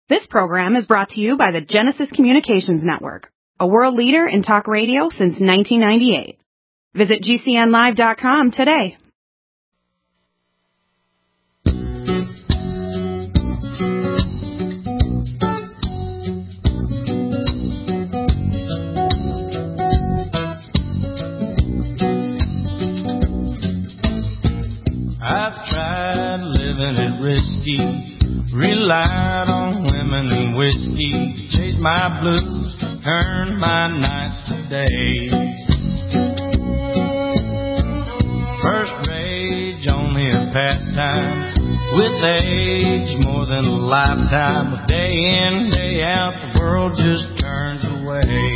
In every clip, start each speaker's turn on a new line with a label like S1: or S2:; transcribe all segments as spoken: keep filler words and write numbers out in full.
S1: This program is brought to you by the Genesis Communications Network, a world leader in talk radio since nineteen ninety-eight. Visit G C N live dot com today.
S2: I've tried living it risky, relied on women and whiskey, chased my blues, turned my nights to days. First rage, only a pastime, with age more than a lifetime. But day in, day out, the world just turns away.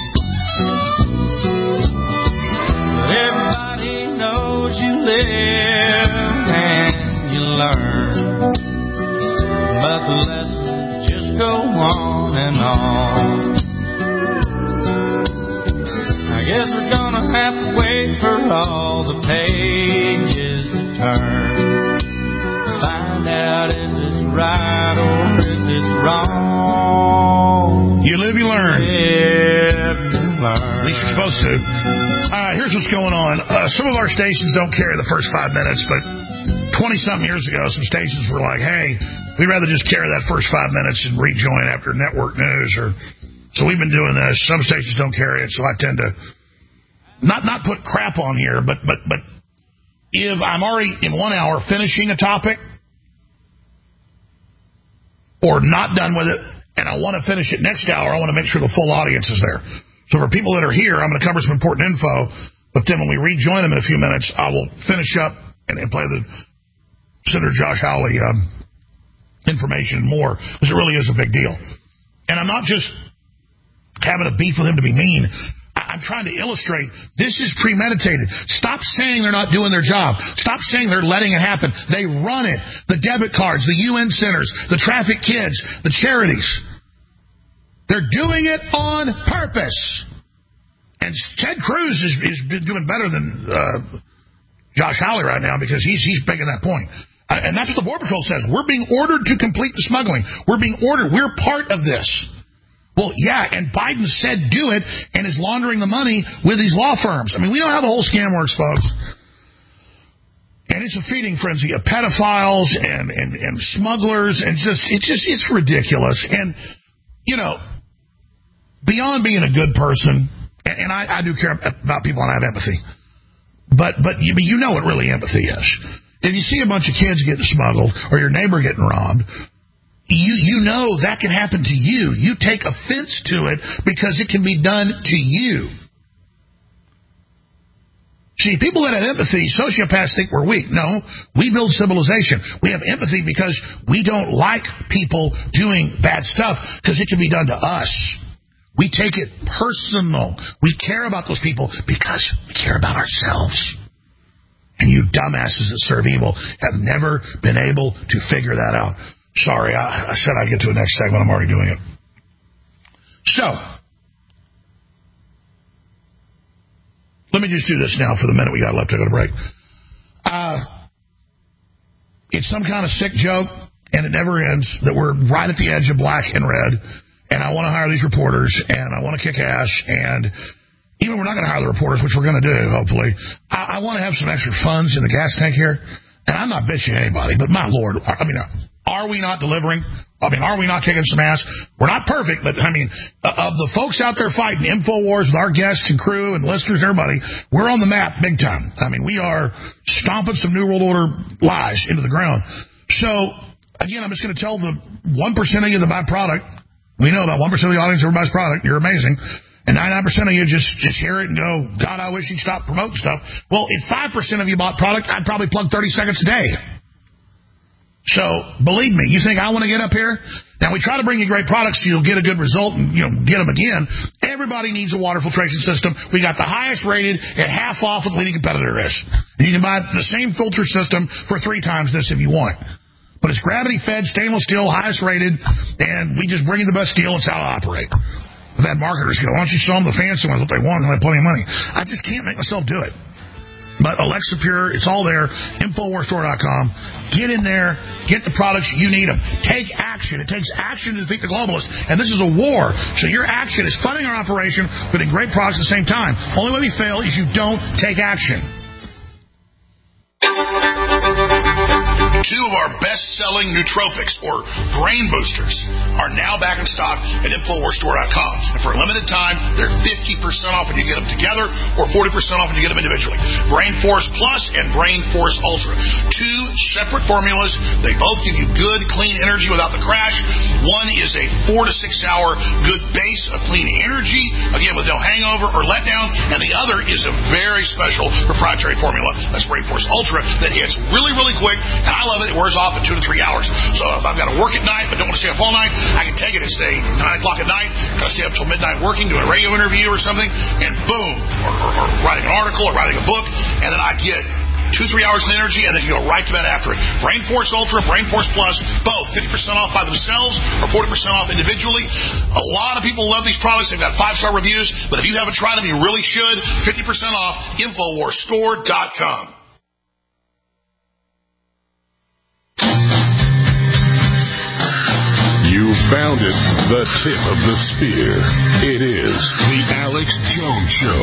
S2: But everybody knows you live and you learn, but the lessons just go on and on. I guess we're gonna have to wait for all the pages to turn, find out if it's right or if it's wrong.
S3: You live, you learn.
S2: Live, you learn.
S3: At least you're supposed to. Uh, here's what's going on. Uh, some of our stations don't carry the first five minutes, but twenty-something years ago, some stations were like, hey, we'd rather just carry that first five minutes and rejoin after network news. Or So we've been doing this. Some stations don't carry it, so I tend to not not put crap on here, but but but if I'm already in one hour finishing a topic or not done with it, and I want to finish it next hour, I want to make sure the full audience is there. So for people that are here, I'm going to cover some important info, but then when we rejoin them in a few minutes, I will finish up and, and play the Senator Josh Hawley um, information more, because it really is a big deal. And I'm not just having a beef with him to be mean. I, I'm trying to illustrate this is premeditated. Stop saying they're not doing their job. Stop saying they're letting it happen. They run it. The debit cards, the U N centers, the traffic kids, the charities. They're doing it on purpose. And Ted Cruz is, is been doing better than uh, Josh Hawley right now, because he's he's making that point. Uh, and that's what the Border Patrol says. We're being ordered to complete the smuggling. We're being ordered. We're part of this. Well, yeah, and Biden said do it and is laundering the money with these law firms. I mean, we know how the whole scam works, folks. And it's a feeding frenzy of pedophiles and, and, and smugglers, and just it's just it's ridiculous. And, you know, beyond being a good person, and, and I, I do care about people and I have empathy, but but you, you know what really empathy is. If you see a bunch of kids getting smuggled or your neighbor getting robbed, you you know that can happen to you. You take offense to it because it can be done to you. See, people that have empathy, sociopaths think we're weak. No, we build civilization. We have empathy because we don't like people doing bad stuff because it can be done to us. We take it personal. We care about those people because we care about ourselves. And you dumbasses that serve evil have never been able to figure that out. Sorry, I, I said I'd get to the next segment. I'm already doing it. So, let me just do this now for the minute we got left to go to break. Uh, it's some kind of sick joke, and it never ends, that we're right at the edge of black and red, and I want to hire these reporters, and I want to kick ass, and even we're not going to hire the reporters, which we're going to do, hopefully. I, I want to have some extra funds in the gas tank here, and I'm not bitching at anybody, but my Lord, I mean, are we not delivering? I mean, are we not kicking some ass? We're not perfect, but, I mean, of the folks out there fighting InfoWars with our guests and crew and listeners and everybody, we're on the map big time. I mean, we are stomping some New World Order lies into the ground. So, again, I'm just going to tell the one percent of you that buy product, we know about one percent of the audience who buys product, you're amazing, and ninety-nine percent of you just, just hear it and go, God, I wish he'd stop promoting stuff. Well, if five percent of you bought product, I'd probably plug thirty seconds a day. So, believe me, you think I want to get up here? Now, we try to bring you great products so you'll get a good result and, you know, get them again. Everybody needs a water filtration system. We got the highest rated at half off what the leading competitor is. And you can buy the same filter system for three times this if you want. But it's gravity-fed, stainless steel, highest rated, and we just bring you the best steel. It's how to operate. I've had marketers go, why don't you show them the fancy ones, what they want, and they have plenty of money. I just can't make myself do it. But Alexa Pure, it's all there, Infowars Store dot com. Get in there, get the products, you need them. Take action. It takes action to defeat the globalists. And this is a war. So your action is funding our operation, putting great products at the same time. Only way we fail is you don't take action. Two of our best-selling nootropics, or brain boosters, are now back in stock at Infowars Store dot com. And for a limited time, they're fifty percent off when you get them together, or forty percent off when you get them individually. Brain Force Plus and Brain Force Ultra. Two separate formulas. They both give you good, clean energy without the crash. One is a four to six hour good base of clean energy, again, with no hangover or letdown. And the other is a very special proprietary formula, that's Brain Force Ultra, that hits really, really quick. And I love it. It wears off in two to three hours. So if I've got to work at night but don't want to stay up all night, I can take it at, say, nine o'clock at night. Got to stay up till midnight working, doing a radio interview or something, and boom, or, or, or writing an article or writing a book, and then I get two, three hours of energy, and then you go right to bed after it. Brain Force Ultra, Brain Force Plus, both fifty percent off by themselves or forty percent off individually. A lot of people love these products. They've got five-star reviews, but if you haven't tried them, you really should. fifty percent off, Infowars Store dot com.
S4: You found it, the tip of the spear. It is the Alex Jones Show.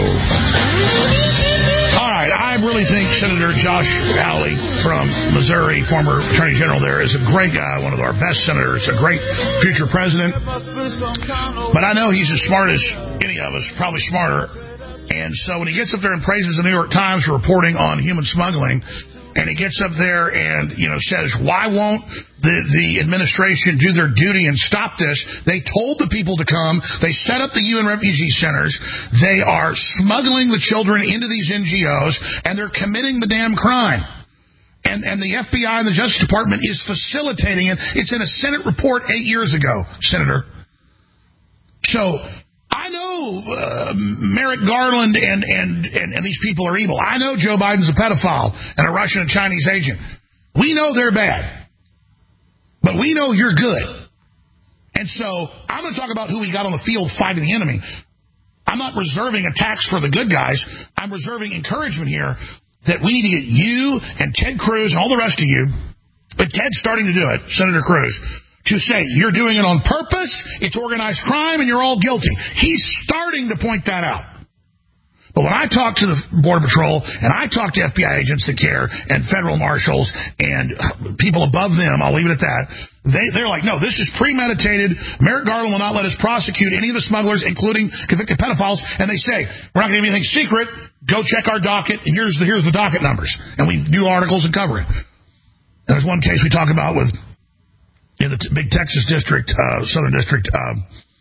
S3: All right, I really think Senator Josh Hawley from Missouri, former Attorney General there, is a great guy, one of our best senators, a great future president. But I know he's as smart as any of us, probably smarter. And so when he gets up there and praises the New York Times for reporting on human smuggling, and he gets up there and, you know, says, why won't the, the administration do their duty and stop this? They told the people to come. They set up the U N refugee centers. They are smuggling the children into these N G Os, and they're committing the damn crime. And, and the F B I and the Justice Department is facilitating it. It's in a Senate report eight years ago, Senator. So I know uh, Merrick Garland and, and, and, and these people are evil. I know Joe Biden's a pedophile and a Russian and Chinese agent. We know they're bad. But we know you're good. And so I'm going to talk about who we got on the field fighting the enemy. I'm not reserving attacks for the good guys. I'm reserving encouragement here that we need to get you and Ted Cruz and all the rest of you, but Ted's starting to do it, Senator Cruz, to say, you're doing it on purpose, it's organized crime, and you're all guilty. He's starting to point that out. But when I talk to the Border Patrol, and I talk to F B I agents that care, and federal marshals, and people above them, I'll leave it at that, they, they're like, no, this is premeditated. Merrick Garland will not let us prosecute any of the smugglers, including convicted pedophiles, and they say, we're not going to do anything secret, go check our docket, and here's the, here's the docket numbers. And we do articles and cover it. And there's one case we talk about with in the t- big Texas district, uh, Southern District, uh,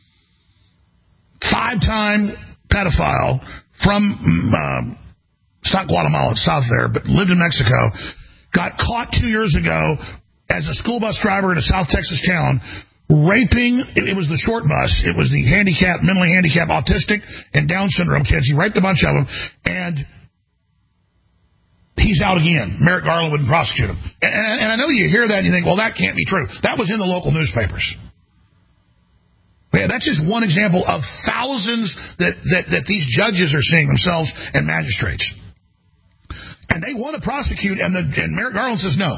S3: five-time pedophile from, um, it's not Guatemala, it's south there, but lived in Mexico, got caught two years ago as a school bus driver in a South Texas town, raping, it, it was the short bus, it was the handicapped, mentally handicapped, autistic, and Down syndrome kids. He raped a bunch of them, and he's out again. Merrick Garland wouldn't prosecute him. And, and, and I know you hear that and you think, well, that can't be true. That was in the local newspapers. Yeah, that's just one example of thousands that, that, that these judges are seeing themselves and magistrates. And they want to prosecute, and, the, and Merrick Garland says no.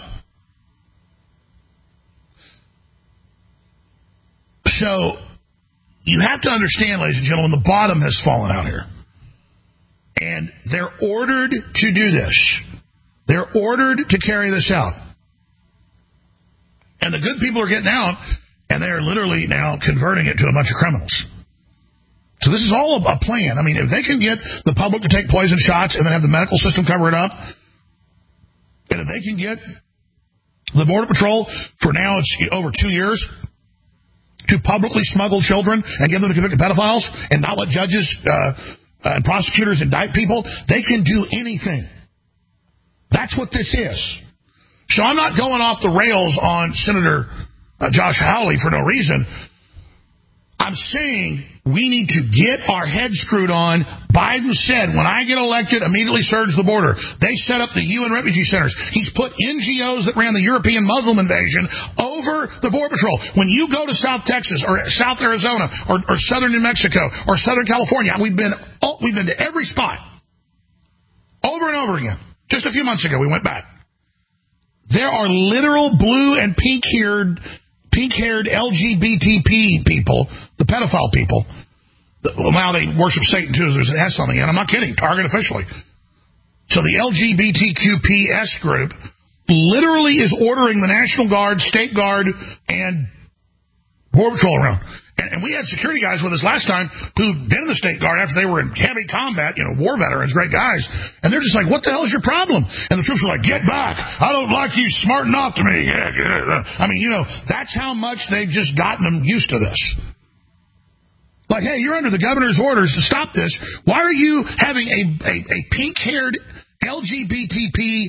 S3: So you have to understand, ladies and gentlemen, the bottom has fallen out here. And they're ordered to do this. They're ordered to carry this out. And the good people are getting out, and they're literally now converting it to a bunch of criminals. So this is all a plan. I mean, if they can get the public to take poison shots and then have the medical system cover it up, and if they can get the Border Patrol, for now it's over two years, to publicly smuggle children and give them to convicted pedophiles and not let judges uh, and prosecutors indict people, they can do anything. That's what this is. So I'm not going off the rails on Senator uh, Josh Hawley for no reason. I'm saying we need to get our heads screwed on. Biden said, when I get elected, immediately surge the border. They set up the U N refugee centers. He's put N G Os that ran the European Muslim invasion over the Border Patrol. When you go to South Texas or South Arizona or, or Southern New Mexico or Southern California, we've been oh, we've been to every spot. Over over and over again. Just a few months ago, we went back. There are literal blue and pink-haired, pink-haired L G B T P people, the pedophile people. Well, now they worship Satan, too. It has something in. I'm not kidding. Target officially. So the L G B T Q P S group literally is ordering the National Guard, State Guard, and Border Patrol around. And, and we had security guys with us last time who'd been in the State Guard after they were in heavy combat, you know, war veterans, great guys. And they're just like, what the hell is your problem? And the troops were like, get back. I don't like you smarting off to me. I mean, you know, that's how much they've just gotten them used to this. Like, hey, you're under the governor's orders to stop this. Why are you having a, a, a pink-haired L G B T P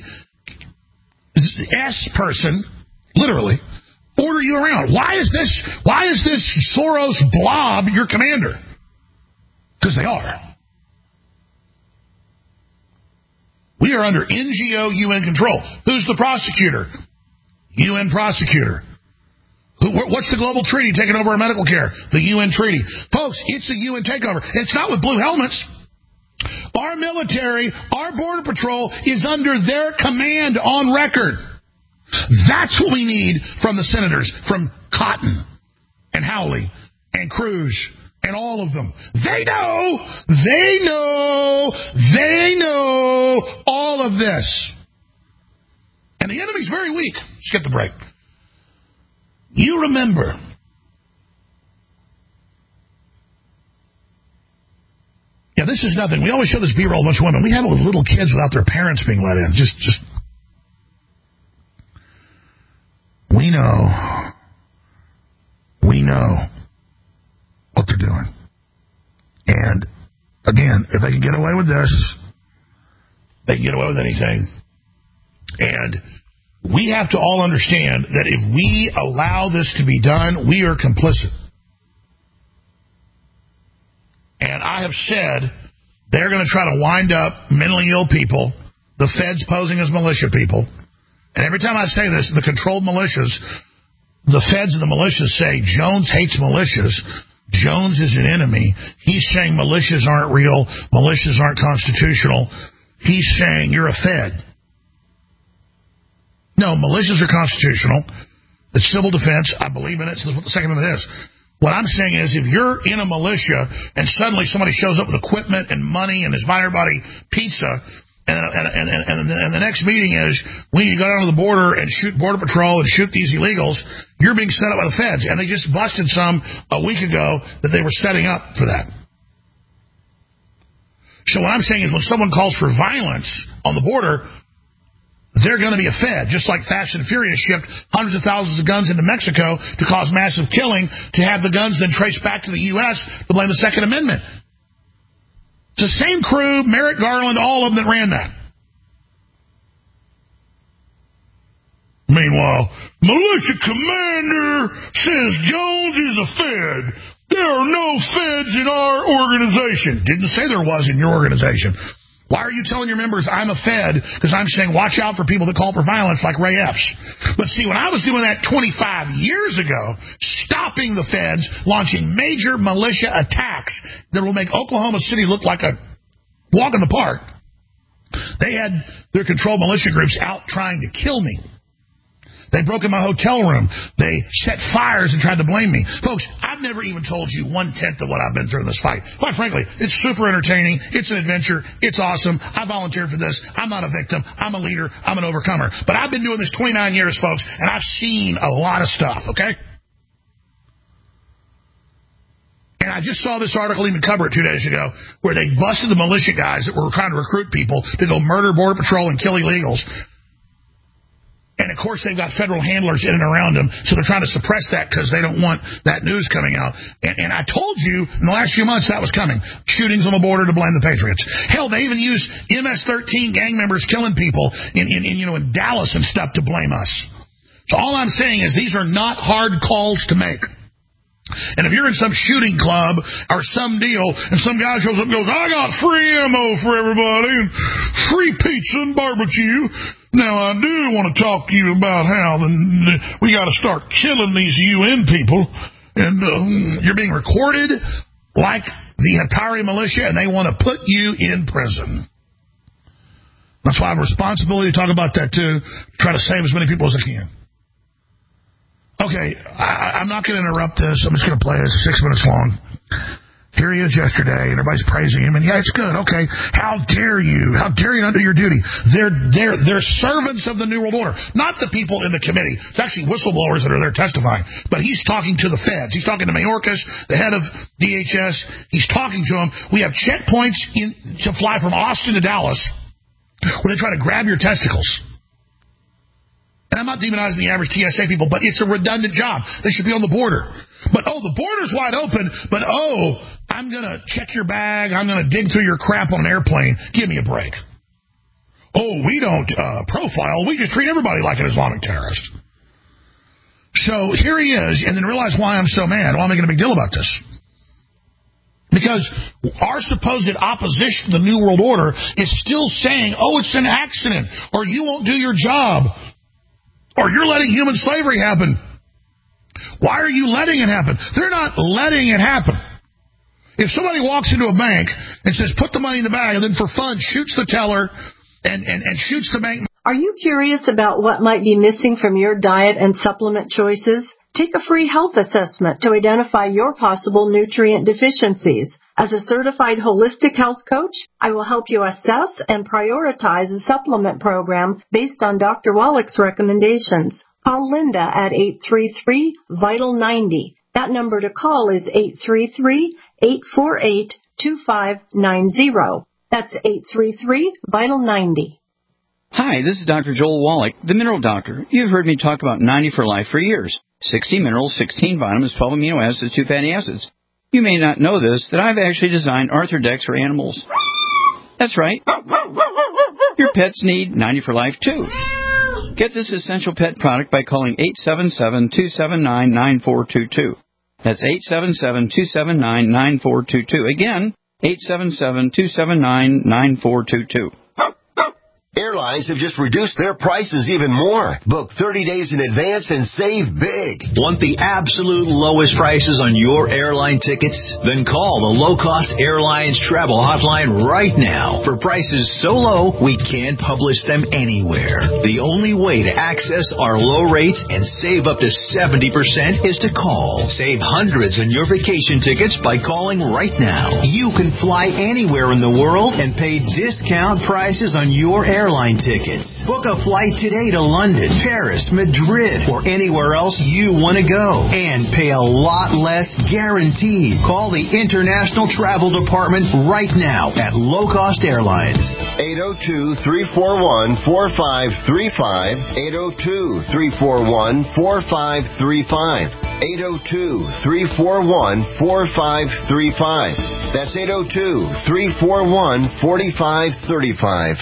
S3: S person, literally, order you around? Why is this, why is this Soros blob your commander? Because they are. We are under N G O U N control. Who's the prosecutor? U N prosecutor. Who, what's the global treaty taking over our medical care? The U N treaty. Folks, it's a U N takeover. It's not with blue helmets. Our military, our border patrol is under their command on record. That's what we need from the senators, from Cotton and Howley and Cruz and all of them. They know, they know, they know all of this. And the enemy's very weak. Skip the break. You remember, yeah, this is nothing. We always show this B-roll of a bunch of women. We have it with little kids without their parents being let in. Just, just. We know, we know what they're doing. And, again, if they can get away with this, they can get away with anything. And we have to all understand that if we allow this to be done, we are complicit. And I have said they're going to try to wind up mentally ill people, the feds posing as militia people. And every time I say this, the controlled militias, the feds and the militias say Jones hates militias. Jones is an enemy. He's saying militias aren't real. Militias aren't constitutional. He's saying you're a fed. No, militias are constitutional. It's civil defense. I believe in it. So that's what the Second Amendment is. What I'm saying is if you're in a militia and suddenly somebody shows up with equipment and money and is buying everybody pizza, And, and, and, and, and the next meeting is we need to go down to the border and shoot Border Patrol and shoot these illegals, you're being set up by the feds. And they just busted some a week ago that they were setting up for that. So what I'm saying is when someone calls for violence on the border, they're going to be a fed, just like Fast and Furious shipped hundreds of thousands of guns into Mexico to cause massive killing, to have the guns then traced back to the U S to blame the Second Amendment. It's the same crew, Merrick Garland, all of them that ran that. Meanwhile, militia commander says Jones is a fed. There are no feds in our organization. Didn't say there was in your organization. Why are you telling your members I'm a fed? Because I'm saying watch out for people that call for violence like Ray Epps. But see, when I was doing that twenty-five years ago, stopping the feds, launching major militia attacks that will make Oklahoma City look like a walk in the park, they had their controlled militia groups out trying to kill me. They broke in my hotel room. They set fires and tried to blame me. Folks, I've never even told you one-tenth of what I've been through in this fight. Quite frankly, it's super entertaining. It's an adventure. It's awesome. I volunteered for this. I'm not a victim. I'm a leader. I'm an overcomer. But I've been doing this twenty-nine years, folks, and I've seen a lot of stuff, okay? And I just saw this article even cover it two days ago where they busted the militia guys that were trying to recruit people to go murder Border Patrol and kill illegals. And, of course, they've got federal handlers in and around them, so they're trying to suppress that because they don't want that news coming out. And, and I told you in the last few months that was coming. Shootings on the border to blame the Patriots. Hell, they even use M S thirteen gang members killing people in, in, in, you know, in Dallas and stuff to blame us. So all I'm saying is these are not hard calls to make. And if you're in some shooting club or some deal and some guy shows up and goes, I got free ammo for everybody and free pizza and barbecue. Now, I do want to talk to you about how the, we got to start killing these U N people. And uh, you're being recorded like the Hatari militia, and they want to put you in prison. That's why I have a responsibility to talk about that, too. Try to save as many people as I can. Okay, I, I'm not going to interrupt this. I'm just going to play it. It's six minutes long. Here he is yesterday, and everybody's praising him. And, yeah, it's good. Okay, how dare you? How dare you not do your duty? They're, they're, they're servants of the New World Order, not the people in the committee. It's actually whistleblowers that are there testifying. But he's talking to the feds. He's talking to Mayorkas, the head of D H S. He's talking to them. We have checkpoints in, to fly from Austin to Dallas where they try to grab your testicles. And I'm not demonizing the average T S A people, but it's a redundant job. They should be on the border. But, oh, the border's wide open, but, oh, I'm going to check your bag, I'm going to dig through your crap on an airplane. Give me a break. Oh, we don't uh, profile. We just treat everybody like an Islamic terrorist. So here he is, and then realize why I'm so mad. Why am I making a big deal about this? Because our supposed opposition to the New World Order is still saying, oh, it's an accident, or you won't do your job, or you're letting human slavery happen. Why are you letting it happen? They're not letting it happen. If somebody walks into a bank and says, put the money in the bag, and then for fun shoots the teller and, and, and shoots the bank.
S5: Are you curious about what might be missing from your diet and supplement choices? Take a free health assessment to identify your possible nutrient deficiencies. As a certified holistic health coach, I will help you assess and prioritize a supplement program based on Doctor Wallach's recommendations. Call Linda at eight three three, vital ninety. That number to call is eight three three, eight four eight, two five nine zero. That's eight three three, vital ninety.
S6: Hi, this is Doctor Joel Wallach, the Mineral Doctor. You've heard me talk about ninety for Life for years. sixty minerals, sixteen vitamins, twelve amino acids, two fatty acids. You may not know this, that I've actually designed Arthrodex for animals. That's right. Your pets need ninety for Life, too. Get this essential pet product by calling eight seven seven, two seven nine, nine four two two. That's eight seven seven, two seven nine, nine four two two. Again, eight seven seven, two seven nine, nine four two two.
S7: Airlines have just reduced their prices even more. Book thirty days in advance and save big.
S8: Want the absolute lowest prices on your airline tickets? Then call the Low Cost Airlines Travel Hotline right now for prices so low we can't publish them anywhere. The only way to access our low rates and save up to seventy percent is to call. Save hundreds on your vacation tickets by calling right now. You can fly anywhere in the world and pay discount prices on your airline Airline tickets. Book a flight today to London, Paris, Madrid, or anywhere else you want to go, and pay a lot less guaranteed. Call the International Travel Department right now at Low Cost Airlines.
S7: eight oh two, three four one, four five three five. eight oh two, three four one, four five three five. eight oh two, three four one, four five three five. That's eight oh two, three four one, four five three five.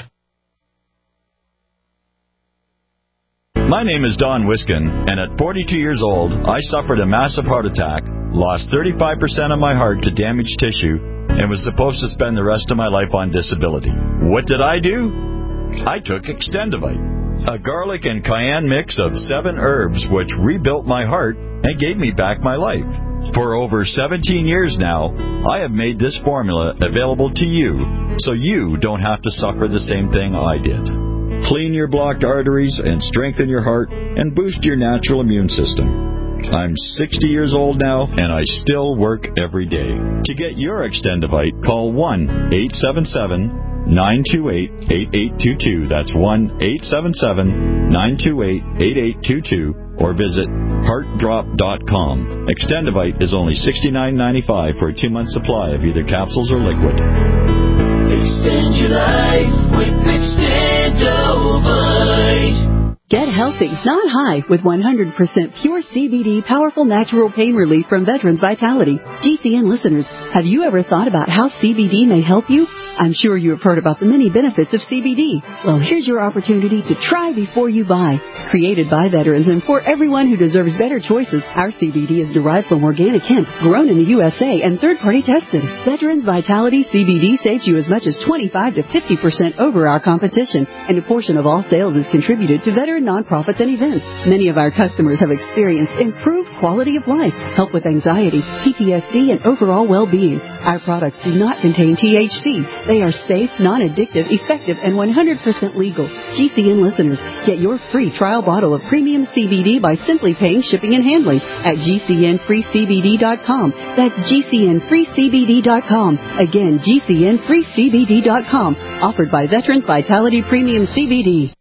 S9: My name is Don Wiskin, and at forty-two years old, I suffered a massive heart attack, lost thirty-five percent of my heart to damaged tissue, and was supposed to spend the rest of my life on disability. What did I do? I took Extendivite, a garlic and cayenne mix of seven herbs which rebuilt my heart and gave me back my life. For over seventeen years now, I have made this formula available to you, so you don't have to suffer the same thing I did. Clean your blocked arteries and strengthen your heart and boost your natural immune system. I'm sixty years old now, and I still work every day. To get your Extendivite, call one eight seven seven, nine two eight, eight eight two two. That's one eight seven seven, nine two eight, eight eight two two, or visit heart drop dot com. Extendivite is only sixty-nine ninety-five for a two-month supply of either capsules or liquid.
S10: Extend your life with Extendivite.
S11: Get healthy, not high, with one hundred percent pure C B D powerful natural pain relief from Veterans Vitality. G C N listeners, have you ever thought about how C B D may help you? I'm sure you have heard about the many benefits of C B D. Well, here's your opportunity to try before you buy. Created by veterans and for everyone who deserves better choices, our C B D is derived from organic hemp, grown in the U S A, and third-party tested. Veterans Vitality C B D saves you as much as twenty-five to fifty percent over our competition, and a portion of all sales is contributed to veteran nonprofits and events. Many of our customers have experienced improved quality of life, help with anxiety, P T S D, and overall well-being. Our products do not contain T H C. They are safe, non-addictive, effective, and one hundred percent legal. G C N listeners, get your free trial bottle of premium C B D by simply paying shipping and handling at G C N free C B D dot com. That's G C N free C B D dot com. Again, G C N free C B D dot com. Offered by Veterans Vitality Premium C B D.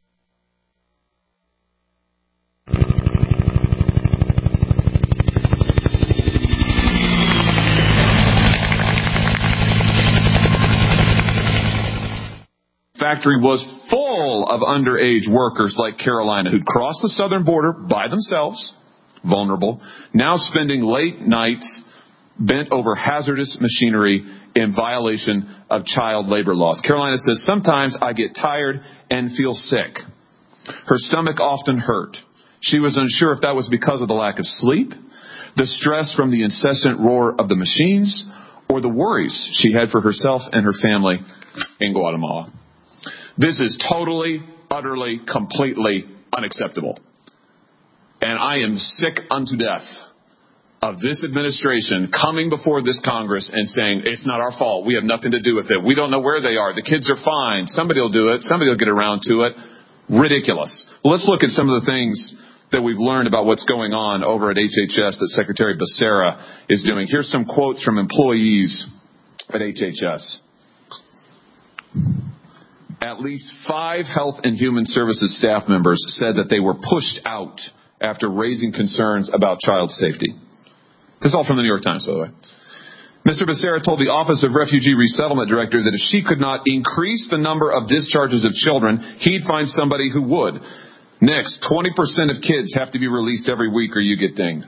S12: Factory was full of underage workers like Carolina who'd crossed the southern border by themselves, vulnerable, now spending late nights bent over hazardous machinery in violation of child labor laws. Carolina says, sometimes I get tired and feel sick. Her stomach often hurt. She was unsure if that was because of the lack of sleep, the stress from the incessant roar of the machines, or the worries she had for herself and her family in Guatemala. This is totally, utterly, completely unacceptable. And I am sick unto death of this administration coming before this Congress and saying, it's not our fault. We have nothing to do with it. We don't know where they are. The kids are fine. Somebody will do it. Somebody will get around to it. Ridiculous. Well, let's look at some of the things that we've learned about what's going on over at H H S that Secretary Becerra is doing. Here's some quotes from employees at H H S. At least five Health and Human Services staff members said that they were pushed out after raising concerns about child safety. This is all from the New York Times, by the way. Mister Becerra told the Office of Refugee Resettlement Director that if she could not increase the number of discharges of children, he'd find somebody who would. Next, twenty percent of kids have to be released every week or you get dinged.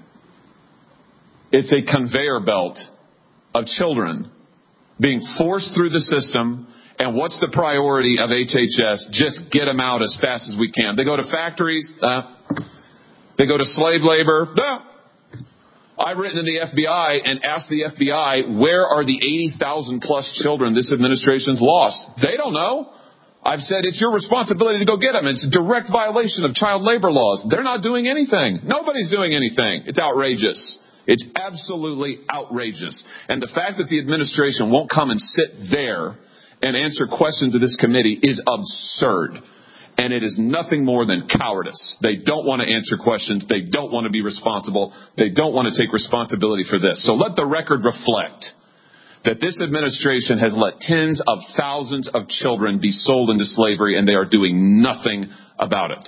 S12: It's a conveyor belt of children being forced through the system. And what's the priority of H H S? Just get them out as fast as we can. They go to factories. Uh, they go to slave labor. Uh, I've written to the F B I and asked the F B I, where are the eighty thousand plus children this administration's lost? They don't know. I've said it's your responsibility to go get them. It's a direct violation of child labor laws. They're not doing anything. Nobody's doing anything. It's outrageous. It's absolutely outrageous. And the fact that the administration won't come and sit there and answer questions to this committee is absurd. And it is nothing more than cowardice. They don't want to answer questions. They don't want to be responsible. They don't want to take responsibility for this. So let the record reflect that this administration has let tens of thousands of children be sold into slavery, and they are doing nothing about it.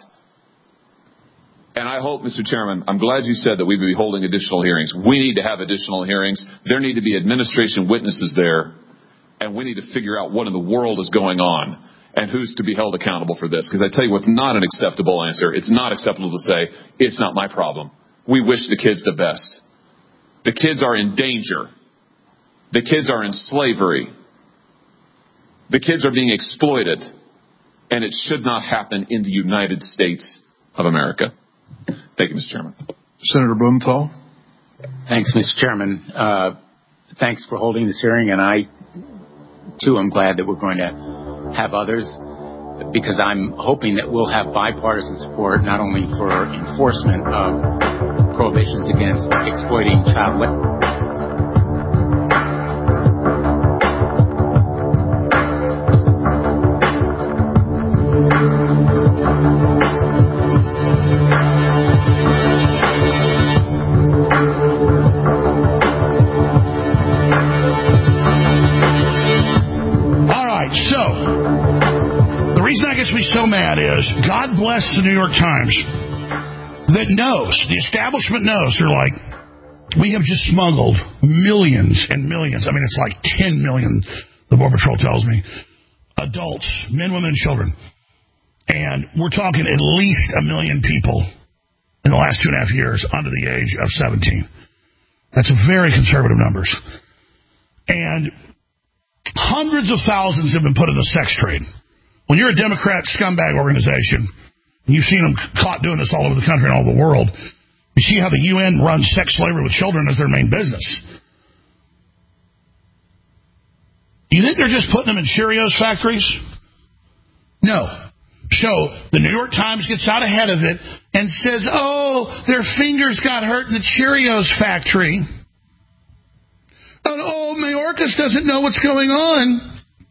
S12: And I hope, Mister Chairman, I'm glad you said that we would be holding additional hearings. We need to have additional hearings. There need to be administration witnesses there. And we need to figure out what in the world is going on and who's to be held accountable for this. Because I tell you what's not an acceptable answer. It's not acceptable to say, it's not my problem. We wish the kids the best. The kids are in danger. The kids are in slavery. The kids are being exploited. And it should not happen in the United States of America. Thank you, Mister Chairman.
S3: Senator Blumenthal.
S13: Thanks, Mister Chairman. Uh, thanks for holding this hearing. And I Too, I'm glad that we're going to have others, because I'm hoping that we'll have bipartisan support not only for enforcement of prohibitions against exploiting child labor.
S3: Me so mad is God bless the New York Times that knows, the establishment knows, they're like, we have just smuggled millions and millions. I mean, it's like ten million, the Border Patrol tells me, adults, men, women, and children. And we're talking at least a million people in the last two and a half years under the age of seventeen. That's very conservative numbers. And hundreds of thousands have been put in the sex trade. When you're a Democrat scumbag organization, and you've seen them caught doing this all over the country and all over the world, you see how the U N runs sex slavery with children as their main business. You think they're just putting them in Cheerios factories? No. So the New York Times gets out ahead of it and says, oh, their fingers got hurt in the Cheerios factory. Oh, Mayorkas doesn't know what's going on.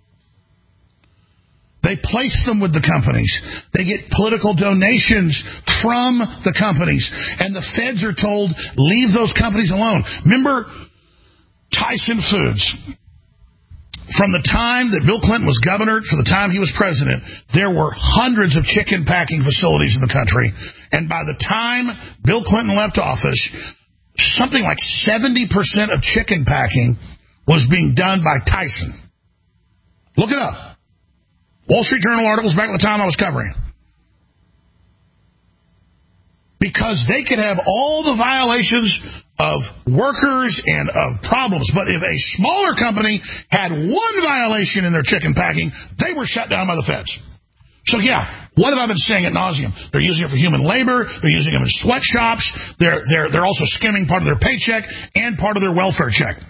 S3: They place them with the companies. They get political donations from the companies. And the feds are told, leave those companies alone. Remember Tyson Foods? From the time that Bill Clinton was governor to the time he was president, there were hundreds of chicken packing facilities in the country. And by the time Bill Clinton left office, something like seventy percent of chicken packing was being done by Tyson. Look it up. Wall Street Journal articles back at the time I was covering it. Because they could have all the violations of workers and of problems, but if a smaller company had one violation in their chicken packing, they were shut down by the feds. So yeah, what have I been saying ad nauseum? They're using it for human labor, they're using them in sweatshops, they're, they're, they're also skimming part of their paycheck and part of their welfare check.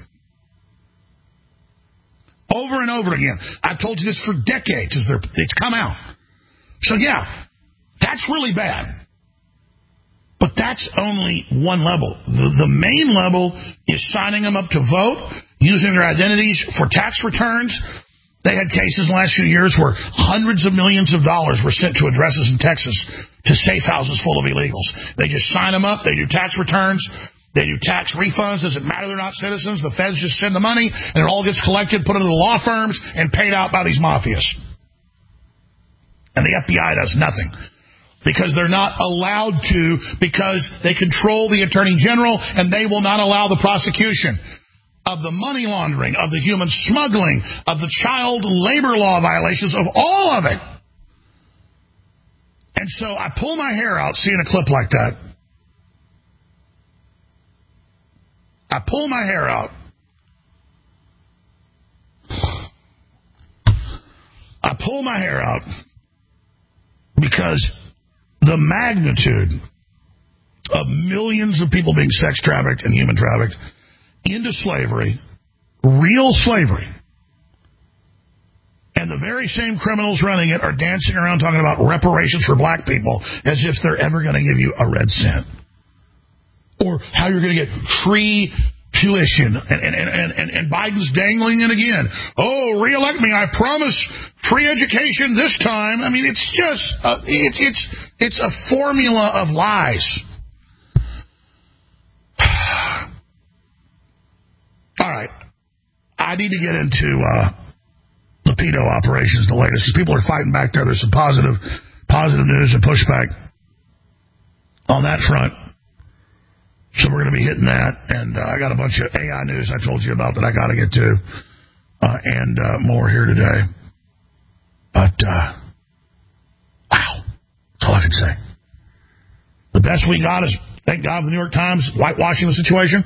S3: Over and over again. I've told you this for decades as it's come out. So yeah, that's really bad. But that's only one level. The, the main level is signing them up to vote, using their identities for tax returns. They had cases in the last few years where hundreds of millions of dollars were sent to addresses in Texas to safe houses full of illegals. They just sign them up. They do tax returns. They do tax refunds. Doesn't matter they're not citizens. The feds just send the money, and it all gets collected, put into law firms, and paid out by these mafias. And the F B I does nothing. Because they're not allowed to, because they control the Attorney General, and they will not allow the prosecution of the money laundering, of the human smuggling, of the child labor law violations, of all of it. And so I pull my hair out seeing a clip like that. I pull my hair out. I pull my hair out because the magnitude of millions of people being sex trafficked and human trafficked into slavery, real slavery, and the very same criminals running it are dancing around talking about reparations for black people as if they're ever going to give you a red cent. Or how you're going to get free tuition. And, and, and, and, and Biden's dangling it again. Oh, reelect me. I promise free education this time. I mean, it's just, uh, it's, it's, it's a formula of lies. All right. I need to get into uh, the pedo operations, the latest, because people are fighting back there. There's some positive, positive news and pushback on that front. So we're going to be hitting that, and uh, I got a bunch of A I news I told you about that I got to get to, uh, and uh, more here today. But, uh, wow, that's all I can say. The best we got is, thank God, the New York Times whitewashing the situation.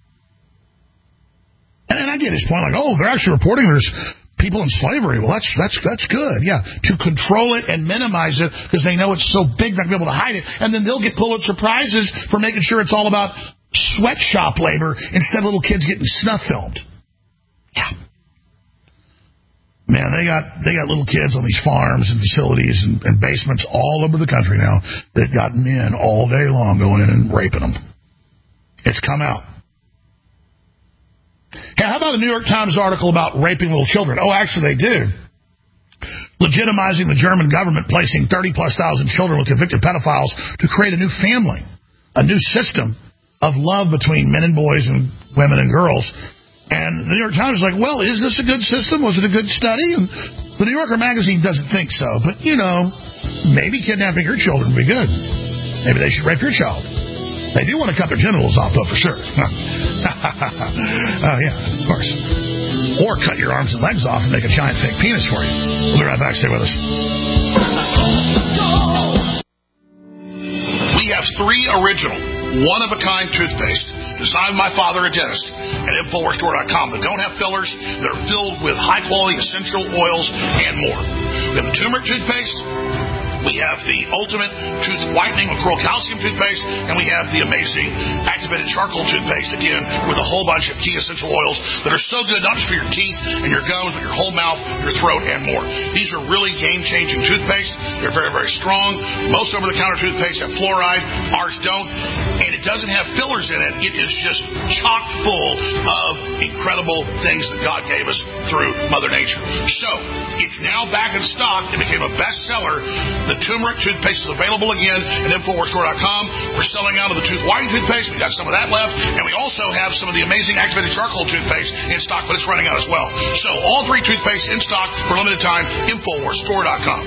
S3: And, and I get his point, like, oh, they're actually reporting there's people in slavery. Well, that's that's that's good, yeah, to control it and minimize it because they know it's so big they're not going to be able to hide it. And then they'll get Pulitzer Prizes for making sure it's all about sweatshop labor instead of little kids getting snuff filmed. Yeah. Man, they got they got little kids on these farms and facilities and, and basements all over the country now that got men all day long going in and raping them. It's come out. Hey, how about a New York Times article about raping little children? Oh, actually, they do. Legitimizing the German government placing thirty-plus thousand children with convicted pedophiles to create a new family, a new system of love between men and boys and women and girls. And the New York Times is like, well, is this a good system? Was it a good study? And the New Yorker magazine doesn't think so. But, you know, maybe kidnapping your children would be good. Maybe they should rape your child. They do want to cut their genitals off, though, for sure. Oh, yeah, of course. Or cut your arms and legs off and make a giant fake penis for you. We'll be right back. Stay with us. We have three original, one-of-a-kind toothpaste designed by my father, a dentist, at Infowars Store dot com that don't have fillers, that are filled with high-quality essential oils and more. We have the turmeric toothpaste, We have the Ultimate Tooth Whitening with Coral Calcium toothpaste, and we have the amazing Activated Charcoal toothpaste, again, with a whole bunch of key essential oils that are so good, not just for your teeth and your gums, but your whole mouth, your throat, and more. These are really game-changing toothpaste. They're very, very strong. Most over-the-counter toothpaste have fluoride. Ours don't. And it doesn't have fillers in it. It is just chock full of incredible things that God gave us through Mother Nature. So, it's now back in stock. It became a bestseller. The turmeric toothpaste is available again at Infowars Store dot com. We're selling out of the tooth whitening toothpaste. We got some of that left. And we also have some of the amazing Activated Charcoal toothpaste in stock, but it's running out as well. So, all three toothpastes in stock for a limited time. Infowars Store dot com.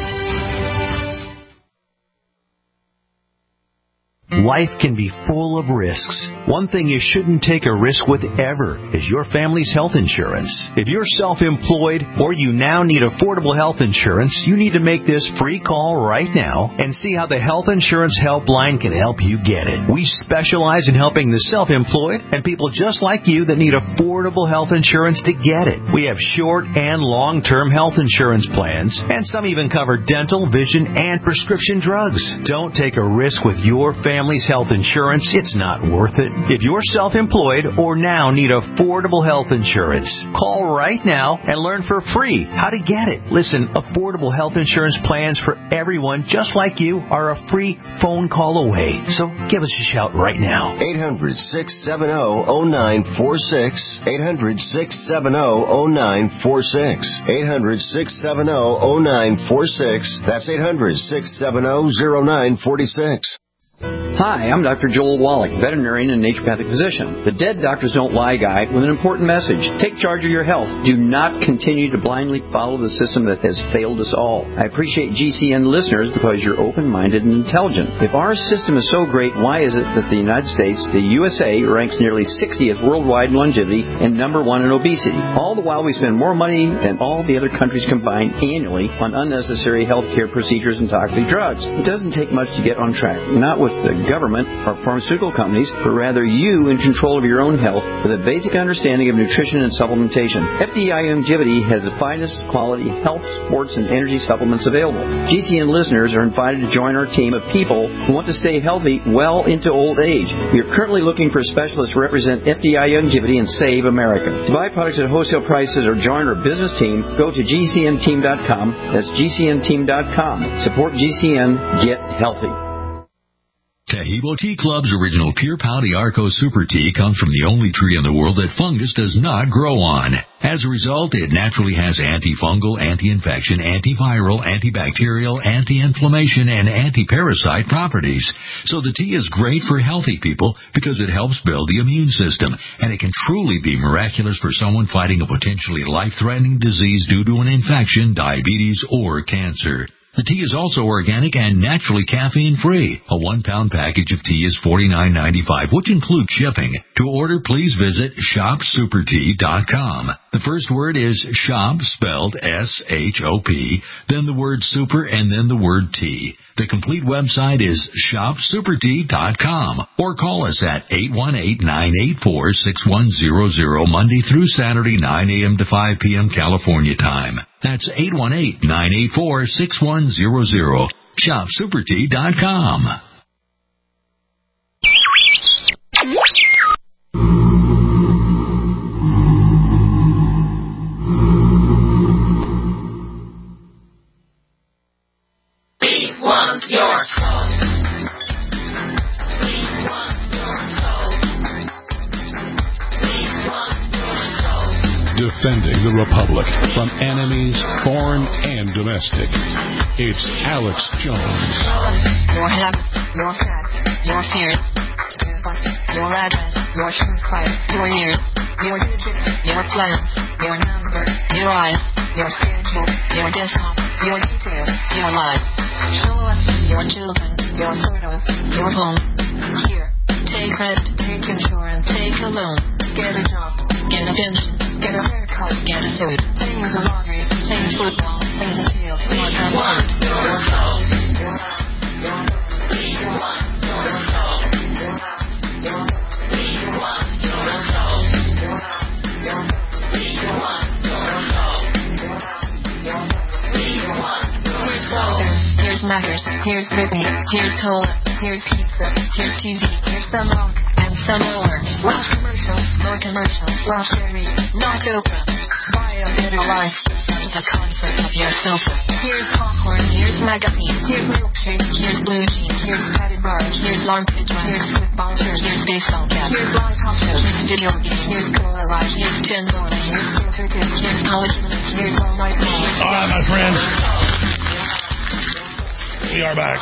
S8: Life can be full of risks. One thing you shouldn't take a risk with ever is your family's health insurance. If you're self-employed or you now need affordable health insurance, you need to make this free call right now and see how the Health Insurance Helpline can help you get it. We specialize in helping the self-employed and people just like you that need affordable health insurance to get it. We have short and long-term health insurance plans, and some even cover dental, vision, and prescription drugs. Don't take a risk with your family Family's health insurance. It's not worth it. If you're self-employed or now need affordable health insurance, call right now and learn for free how to get it. Listen, affordable health insurance plans for everyone just like you are a free phone call away. So give us a shout right now.
S7: eight hundred, six seven zero, zero nine four six. eight hundred, six seven zero, zero nine four six. eight hundred, six seven zero, zero nine four six. That's eight hundred, six seven zero, zero nine four six.
S6: Hi, I'm Doctor Joel Wallach, veterinarian and naturopathic physician. The Dead Doctors Don't Lie guy with an important message. Take charge of your health. Do not continue to blindly follow the system that has failed us all. I appreciate G C N listeners because you're open-minded and intelligent. If our system is so great, why is it that the United States, the U S A, ranks nearly sixtieth worldwide in longevity and number one in obesity? All the while we spend more money than all the other countries combined annually on unnecessary health care procedures and toxic drugs. It doesn't take much to get on track. Not with the government or pharmaceutical companies, but rather you in control of your own health with a basic understanding of nutrition and supplementation. F D I Longevity has the finest quality health, sports, and energy supplements available. G C N listeners are invited to join our team of people who want to stay healthy well into old age. We are currently looking for specialists to represent F D I Longevity and Save America. To buy products at wholesale prices or join our business team, go to G C N team dot com. That's G C N team dot com. Support G C N. Get healthy.
S14: Tahibo Tea Club's original Pure Pau Arco Super Tea comes from the only tree in the world that fungus does not grow on. As a result, it naturally has antifungal, anti-infection, antiviral, antibacterial, anti-inflammation, and anti-parasite properties. So the tea is great for healthy people because it helps build the immune system, and it can truly be miraculous for someone fighting a potentially life-threatening disease due to an infection, diabetes, or cancer. The tea is also organic and naturally caffeine-free. A one-pound package of tea is forty-nine ninety-five, which includes shipping. To order, please visit shop super tea dot com. The first word is shop, spelled S H O P, then the word super, and then the word tea. The complete website is shop super tea dot com, or call us at eight one eight, nine eight four, six one zero zero, Monday through Saturday, nine a.m. to five p.m. California time. That's eight one eight, nine eight four, six one zero zero. shop super tea dot com.
S10: We want your soul. We want your soul. We want your soul.
S4: Defending the Republic from enemies, foreign and domestic. It's Alex Jones.
S15: Your habits, your facts, your fears, your address, your true sites, your years, your digits, your plans, your number, your eyes, your schedule, your desktop, your details, your life. Show us your children, your photos, your home. Here, take rent, take insurance, take a loan, get a job, get a pension, get a haircut, get a suit, take the laundry, take football, take the field, smart and want your soul. We want your soul. We want your soul. We want your soul. We want your soul. Here's my Snickers, here's Britney, here's Cola, here's pizza, here's T V, here's some milk, and some more. Watch commercial, more commercial, watch Jerry, not Oprah. Buy a better life from the comfort of your sofa. Here's popcorn, here's magazine, here's milkshake, here's blue jeans, here's patty bar, here's armpit dry, here's football shirt, here's baseball cap, here's live talk show, here's video game, here's Cola Life, here's Tin Morning, here's Filter Tips, here's College Minutes, here's All Night News.
S3: All right, my friends. We are back.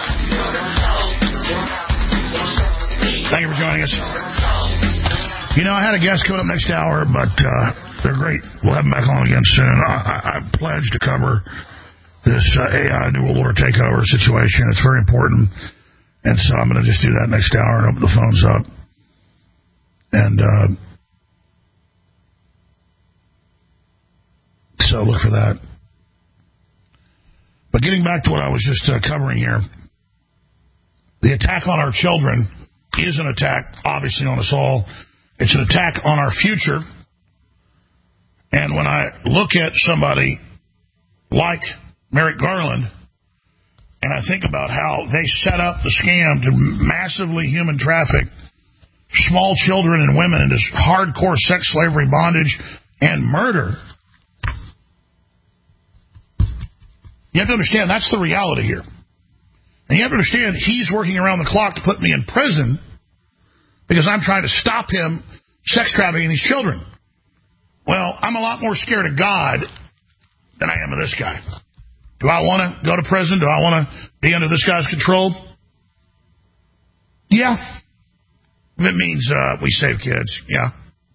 S3: Thank you for joining us. You know, I had a guest coming up next hour, but uh, they're great. We'll have them back on again soon. I, I, I pledge to cover this uh, A I New World Order takeover situation. It's very important. And so I'm going to just do that next hour and open the phones up. And uh, so look for that. But getting back to what I was just uh, covering here, the attack on our children is an attack, obviously, on us all. It's an attack on our future. And when I look at somebody like Merrick Garland, and I think about how they set up the scam to massively human traffic small children and women into hardcore sex slavery, bondage, and murder, you have to understand that's the reality here. And you have to understand he's working around the clock to put me in prison because I'm trying to stop him sex trafficking these children. Well, I'm a lot more scared of God than I am of this guy. Do I want to go to prison? Do I want to be under this guy's control? Yeah. If it means uh, we save kids, yeah.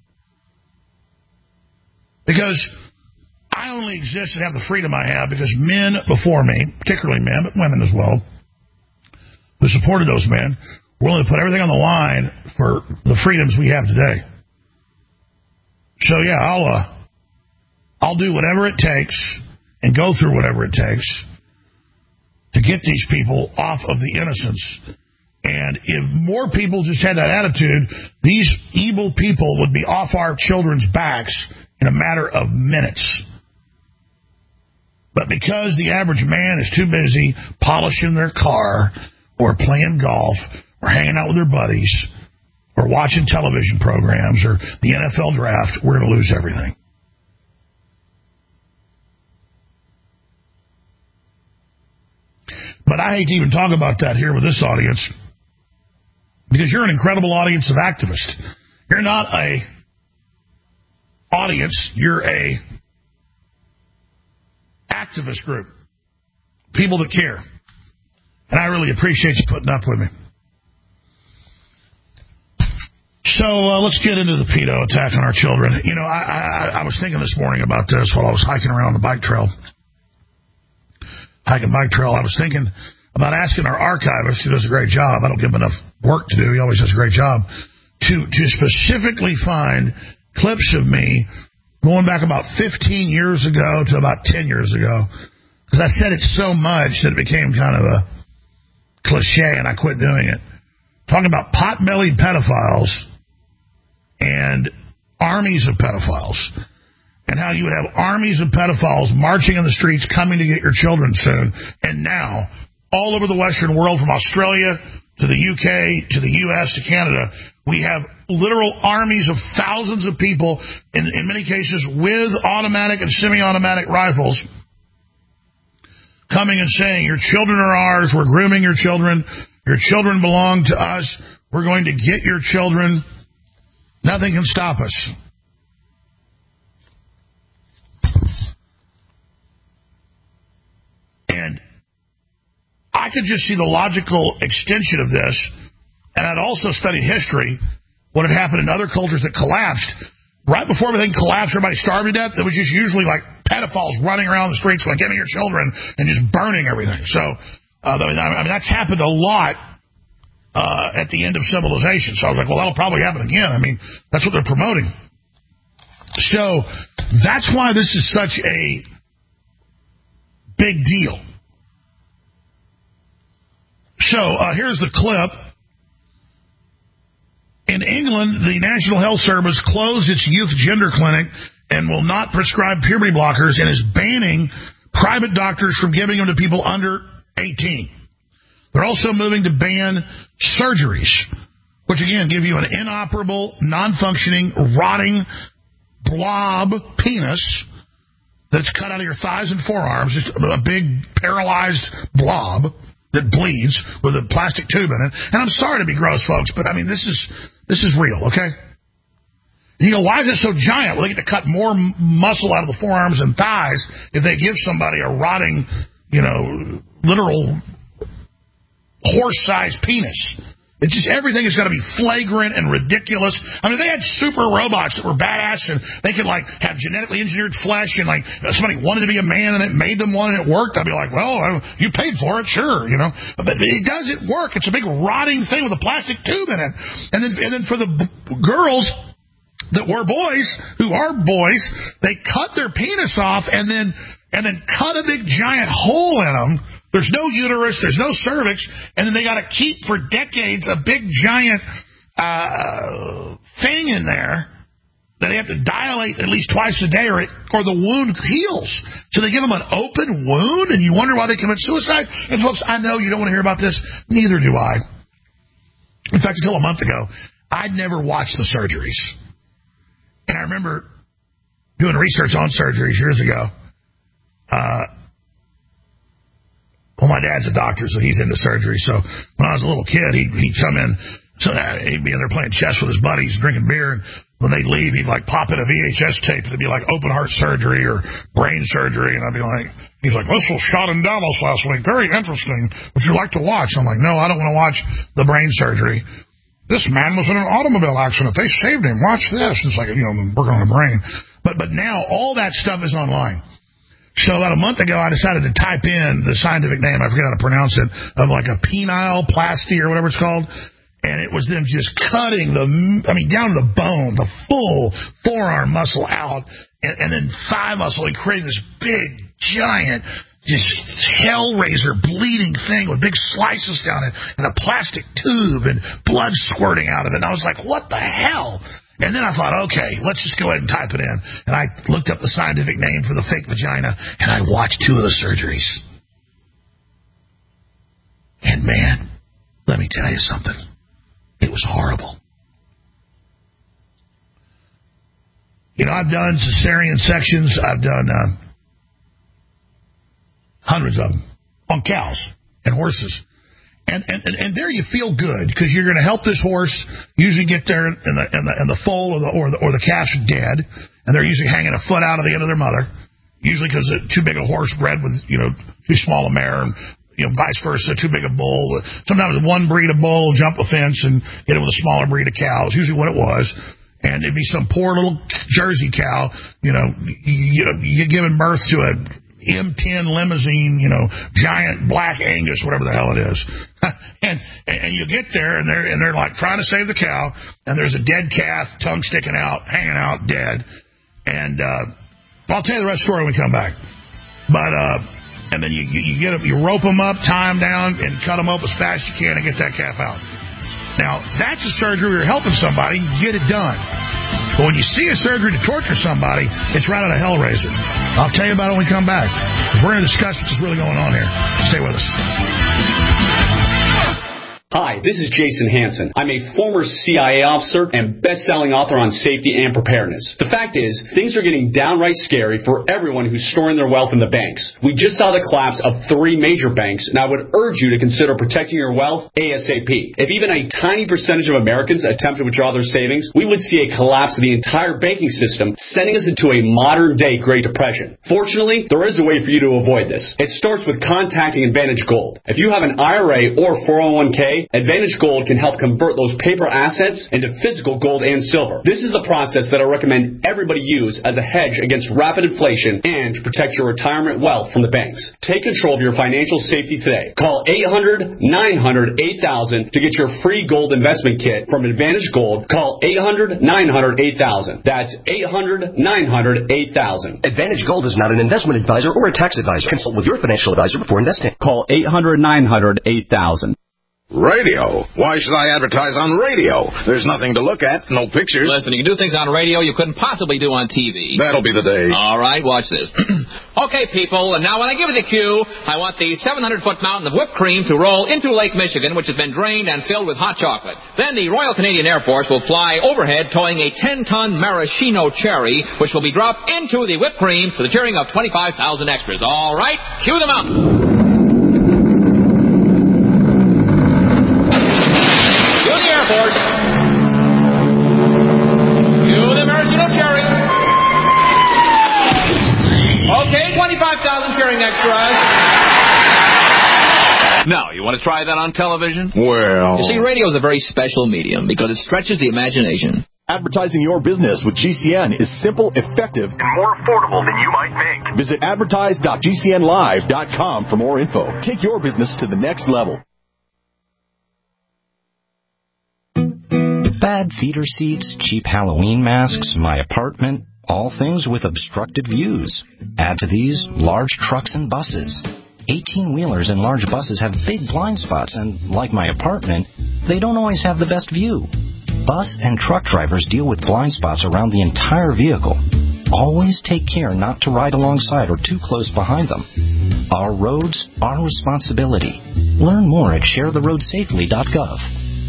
S3: Because I only exist and have the freedom I have because men before me, particularly men, but women as well, who supported those men, were willing to put everything on the line for the freedoms we have today. So, yeah, I'll uh, I'll do whatever it takes and go through whatever it takes to get these people off of the innocence. And if more people just had that attitude, these evil people would be off our children's backs in a matter of minutes. But because the average man is too busy polishing their car or playing golf or hanging out with their buddies or watching television programs or the N F L draft, we're going to lose everything. But I hate to even talk about that here with this audience because you're an incredible audience of activists. You're not a audience, you're a activist group. People that care. And I really appreciate you putting up with me. So uh, let's get into the pedo attack on our children. You know, I, I, I was thinking this morning about this while I was hiking around the bike trail. Hiking bike trail, I was thinking about asking our archivist, who does a great job, I don't give him enough work to do, he always does a great job, to, to specifically find clips of me going back about fifteen years ago to about ten years ago. Because I said it so much that it became kind of a cliche and I quit doing it. Talking about pot-bellied pedophiles and armies of pedophiles. And how you would have armies of pedophiles marching in the streets coming to get your children soon. And now, all over the Western world, from Australia to the U K to the U S to Canada, we have literal armies of thousands of people, in, in many cases with automatic and semi-automatic rifles, coming and saying, your children are ours, we're grooming your children, your children belong to us, we're going to get your children, nothing can stop us. And I could just see the logical extension of this, and I'd also studied history, what had happened in other cultures that collapsed. Right before everything collapsed, everybody starved to death, it was just usually like pedophiles running around the streets going, give me your children, and just burning everything. So, uh, I mean, that's happened a lot uh, at the end of civilization. So I was like, well, that'll probably happen again. I mean, that's what they're promoting. So that's why this is such a big deal. So uh, here's the clip. In England, the National Health Service closed its youth gender clinic and will not prescribe puberty blockers and is banning private doctors from giving them to people under eighteen. They're also moving to ban surgeries, which, again, give you an inoperable, non-functioning, rotting blob penis that's cut out of your thighs and forearms, just a big paralyzed blob that bleeds with a plastic tube in it. And I'm sorry to be gross, folks, but, I mean, this is this is real, okay? And you go, why is it so giant? Well, they get to cut more m- muscle out of the forearms and thighs if they give somebody a rotting, you know, literal horse-sized penis. It's just everything is going to be flagrant and ridiculous. I mean, they had super robots that were badass and they could, like, have genetically engineered flesh and, like, somebody wanted to be a man and it made them one and it worked. I'd be like, well, you paid for it, sure, you know. But it doesn't work. It's a big rotting thing with a plastic tube in it. And then, and then for the b- girls that were boys, who are boys, they cut their penis off and then and then cut a big giant hole in them. There's no uterus, there's no cervix, and then they got to keep for decades a big giant uh, thing in there that they have to dilate at least twice a day or it, or the wound heals. So they give them an open wound, and you wonder why they commit suicide. And folks, I know you don't want to hear about this. Neither do I. In fact, until a month ago, I'd never watched the surgeries. And I remember doing research on surgeries years ago. Uh, Well, my dad's a doctor, so he's into surgery. So when I was a little kid, he'd, he'd come in, so he'd be in there playing chess with his buddies, drinking beer, and when they'd leave, he'd like pop in a V H S tape, and it'd be like open heart surgery or brain surgery, and I'd be like, he's like, this was shot in Davos last week, very interesting. Would you like to watch? I'm like, no, I don't want to watch the brain surgery. This man was in an automobile accident. They saved him. Watch this. It's like, you know, working on the brain. But but now all that stuff is online. So about a month ago, I decided to type in the scientific name, I forget how to pronounce it, of like a penile-plasty or whatever it's called. And it was them just cutting the, I mean, down to the bone, the full forearm muscle out, and, and then thigh muscle, and creating this big, giant, just hellraiser bleeding thing with big slices down it, and a plastic tube, and blood squirting out of it. And I was like, what the hell? And then I thought, okay, let's just go ahead and type it in. And I looked up the scientific name for the fake vagina, and I watched two of the surgeries. And man, let me tell you something. It was horrible. You know, I've done cesarean sections. I've done uh, hundreds of them on cows and horses. And, and and there you feel good because you're going to help this horse usually get there and the and the, and the foal or the or the or the calf's dead, and they're usually hanging a foot out of the end of their mother, usually because too big a horse bred with you know too small a mare, and you know vice versa, too big a bull. Sometimes one breed of bull will jump a fence and get it with a smaller breed of cow. It's usually what it was, and it'd be some poor little Jersey cow, you know, you know, you're giving birth to a M ten limousine, you know, giant black Angus, whatever the hell it is. and and you get there, and they're and they're like trying to save the cow, and there's a dead calf, tongue sticking out, hanging out, dead. And uh, I'll tell you the rest of the story when we come back. But uh, and then you you get them, you rope them up, tie them down, and cut them up as fast as you can and get that calf out. Now that's a surgery where you're helping somebody get it done. But when you see a surgery to torture somebody, it's right out of Hellraiser. I'll tell you about it when we come back. We're going to discuss what's really going on here. Stay with us.
S16: Hi, this is Jason Hansen. I'm a former C I A officer and best-selling author on safety and preparedness. The fact is, things are getting downright scary for everyone who's storing their wealth in the banks. We just saw the collapse of three major banks, and I would urge you to consider protecting your wealth ASAP. If even a tiny percentage of Americans attempt to withdraw their savings, we would see a collapse of the entire banking system, sending us into a modern-day Great Depression. Fortunately, there is a way for you to avoid this. It starts with contacting Advantage Gold. If you have an I R A or four oh one k, Advantage Gold can help convert those paper assets into physical gold and silver. This is the process that I recommend everybody use as a hedge against rapid inflation and to protect your retirement wealth from the banks. Take control of your financial safety today. Call eight hundred, nine hundred, eight thousand to get your free gold investment kit from Advantage Gold. Call eight hundred, nine hundred, eight thousand. That's eight hundred, nine hundred, eight thousand.
S17: Advantage Gold is not an investment advisor or a tax advisor. Consult with your financial advisor before investing.
S16: Call eight hundred, nine hundred, eight thousand.
S18: Radio? Why should I advertise on radio? There's nothing to look at, no pictures.
S19: Listen, you can do things on radio you couldn't possibly do on T V.
S18: That'll be the day.
S19: All right, watch this. Okay, people, and now when I give you the cue, I want the seven hundred foot mountain of whipped cream to roll into Lake Michigan, which has been drained and filled with hot chocolate. Then the Royal Canadian Air Force will fly overhead towing a ten ton maraschino cherry, which will be dropped into the whipped cream for the cheering of twenty-five thousand extras. All right, cue the mountain. twenty-five thousand cheering extras. Now, you want to try that on television?
S18: Well...
S19: You see, radio is a very special medium because it stretches the imagination.
S20: Advertising your business with G C N is simple, effective, and more affordable than you might think. Visit advertise dot g c n live dot com for more info. Take your business to the next level.
S21: Bad theater seats, cheap Halloween masks, my apartment... all things with obstructed views. Add to these large trucks and buses. eighteen-wheelers and large buses have big blind spots, and like my apartment, they don't always have the best view. Bus and truck drivers deal with blind spots around the entire vehicle. Always take care not to ride alongside or too close behind them. Our roads, our responsibility. Learn more at share the road safely dot gov.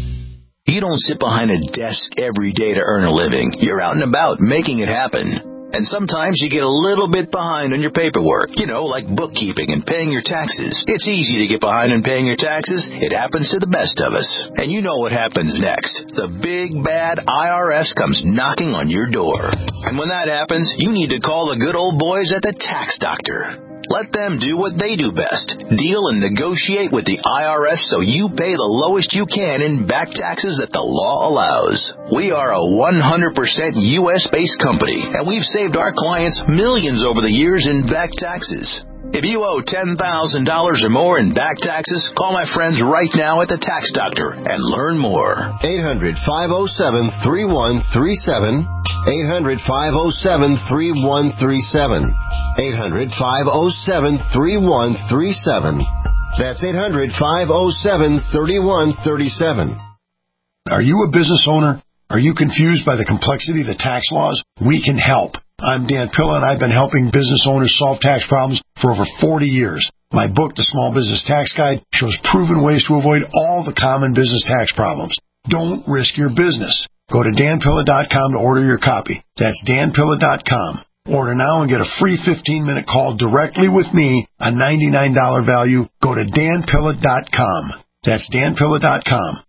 S8: You don't sit behind a desk every day to earn a living. You're out and about making it happen. And sometimes you get a little bit behind on your paperwork, you know, like bookkeeping and paying your taxes. It's easy to get behind on paying your taxes. It happens to the best of us. And you know what happens next. The big, bad I R S comes knocking on your door. And when that happens, you need to call the good old boys at the Tax Doctor. Let them do what they do best. Deal and negotiate with the I R S so you pay the lowest you can in back taxes that the law allows. We are a one hundred percent U S-based company, and we've saved our clients millions over the years in back taxes. If you owe ten thousand dollars or more in back taxes, call my friends right now at the Tax Doctor and learn more.
S7: eight hundred, five oh seven, three one three seven. eight hundred, five oh seven, three one three seven. eight hundred, five oh seven, three one three seven. That's eight hundred, five oh seven, three one three seven.
S22: Are you a business owner? Are you confused by the complexity of the tax laws? We can help. I'm Dan Pilla, and I've been helping business owners solve tax problems for over forty years. My book, The Small Business Tax Guide, shows proven ways to avoid all the common business tax problems. Don't risk your business. Go to dan pilla dot com to order your copy. That's dan pilla dot com. Order now and get a free fifteen-minute call directly with me, a ninety-nine dollars value. Go to dan pilla dot com. That's dan pilla dot com.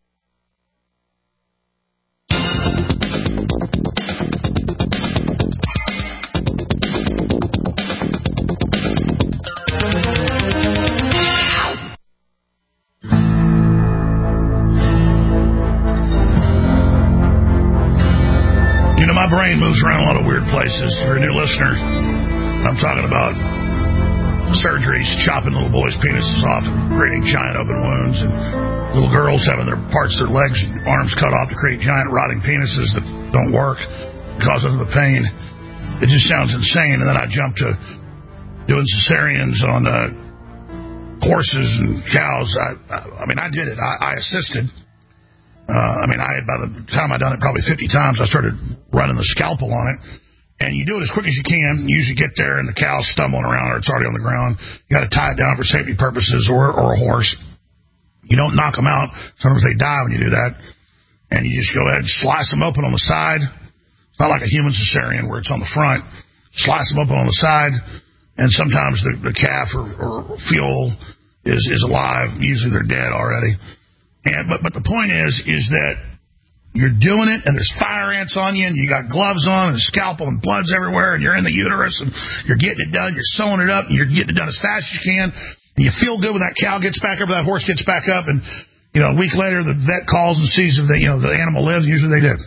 S3: My brain moves around a lot of weird places. For a new listener, I'm talking about surgeries, chopping little boys' penises off and creating giant open wounds, and little girls having their parts, their legs, arms cut off to create giant rotting penises that don't work, cause them the pain. It just sounds insane. And then I jump to doing cesareans on uh, horses and cows. I, I, I mean, I did it. I, I assisted. Uh, I mean, I by the time I'd done it probably fifty times, I started running the scalpel on it. And you do it as quick as you can. You usually get there and the cow's stumbling around or it's already on the ground. You got to tie it down for safety purposes, or, or a horse. You don't knock them out. Sometimes they die when you do that. And you just go ahead and slice them open on the side. It's not like a human cesarean where it's on the front. Slice them open on the side. And sometimes the, the calf or, or fetal is, is alive. Usually they're dead already. And, but, but the point is, is that you're doing it, and there's fire ants on you, and you got gloves on, and a scalpel, and blood's everywhere, and you're in the uterus, and you're getting it done, you're sewing it up, and you're getting it done as fast as you can, and you feel good when that cow gets back up, or that horse gets back up, and, you know, a week later, the vet calls and sees if the, you know, the animal lives, and usually they do.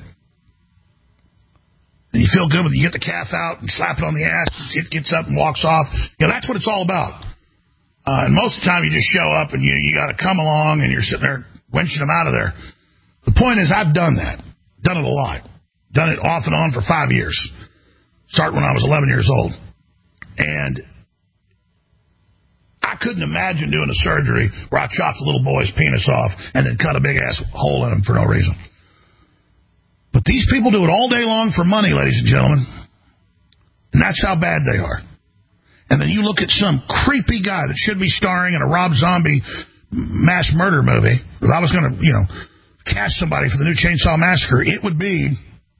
S3: And you feel good when you get the calf out and slap it on the ass, and it gets up and walks off. You know, that's what it's all about. Uh, and most of the time, you just show up, and you, you got to come along, and you're sitting there winching them out of there. The point is, I've done that. Done it a lot. Done it off and on for five years. Started when I was eleven years old. And I couldn't couldn't imagine doing a surgery where I chopped a little boy's penis off and then cut a big-ass hole in him for no reason. But these people do it all day long for money, ladies and gentlemen. And that's how bad they are. And then you look at some creepy guy that should be starring in a Rob Zombie mass murder movie. If I was going to, you know, cast somebody for the new Chainsaw Massacre, it would be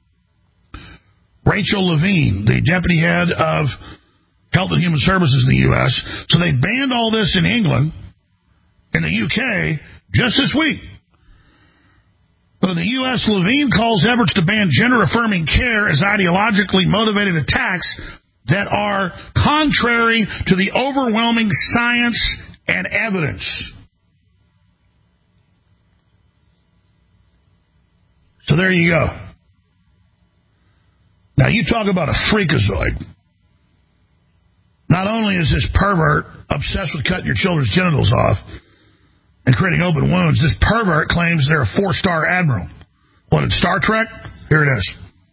S3: Rachel Levine, the deputy head of Health and Human Services in the U S So they banned all this in England, in the U K, just this week. But in the U S, Levine calls efforts to ban gender-affirming care as ideologically motivated attacks that are contrary to the overwhelming science and evidence. So there you go. Now, you talk about a freakazoid. Not only is this pervert obsessed with cutting your children's genitals off and creating open wounds, this pervert claims they're a four-star admiral. What, in Star Trek? Here it is.